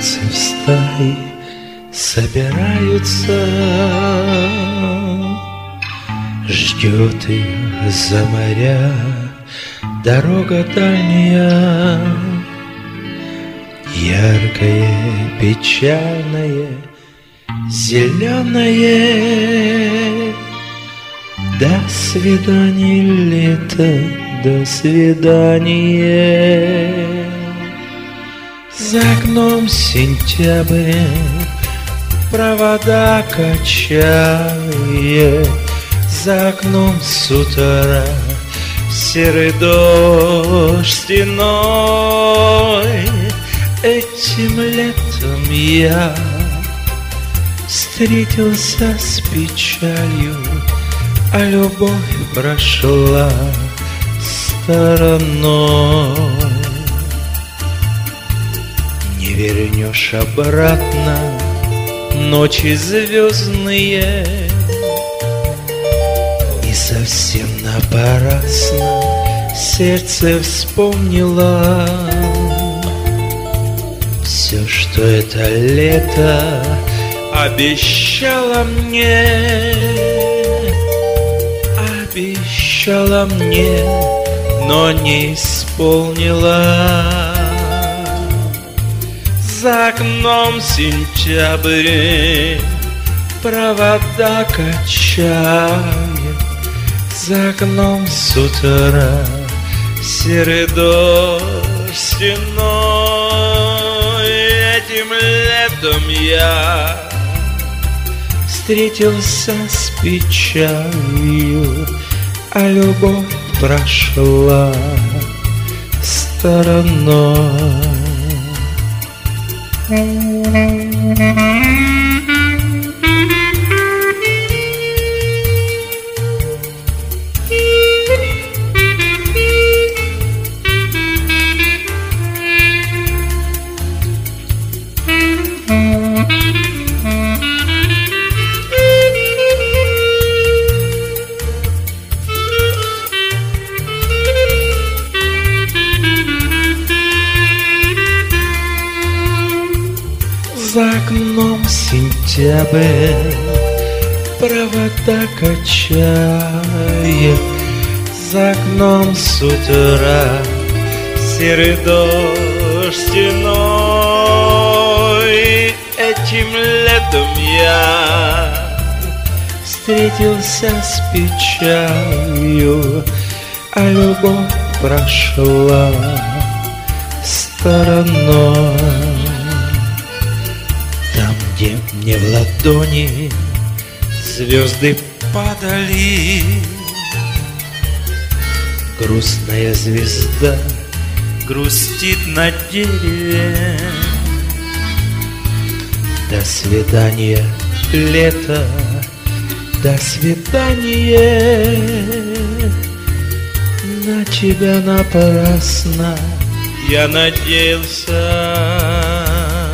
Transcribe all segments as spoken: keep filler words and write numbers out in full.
птицы в стаи собираются, ждет их за моря дорога дальняя, яркое, печальное, зеленое. До свидания, лето, до свидания. За окном сентябрь, провода качает. За окном с утра серый дождь стеной. Этим летом я встретился с печалью, а любовь прошла стороной. Не вернешь обратно ночи звездные, и совсем напрасно сердце вспомнило все, что это лето обещало мне. Обещала мне, но не исполнила. За окном сентябрь, провода качает. За окном с утра серый дождь стеной. Этим летом я встретился с печалью, а любовь прошла стороной. За окном сентябрь, провода качает. За окном с утра серый дождь стеной. Этим летом я встретился с печалью, а любовь прошла стороной. Там, где мне в ладони звезды падали, грустная звезда грустит на дереве. До свидания, лето, до свидания. На тебя напрасно я надеялся.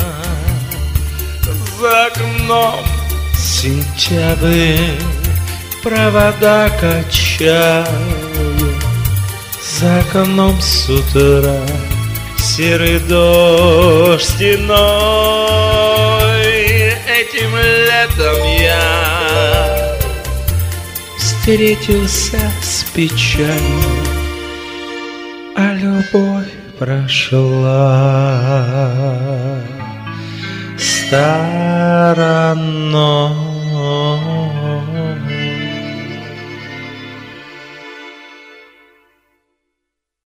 За окном сентябрь, провода качают. За окном с утра серый дождь стеной. Этим летом я встретился с печалью, а любовь прошла стороной.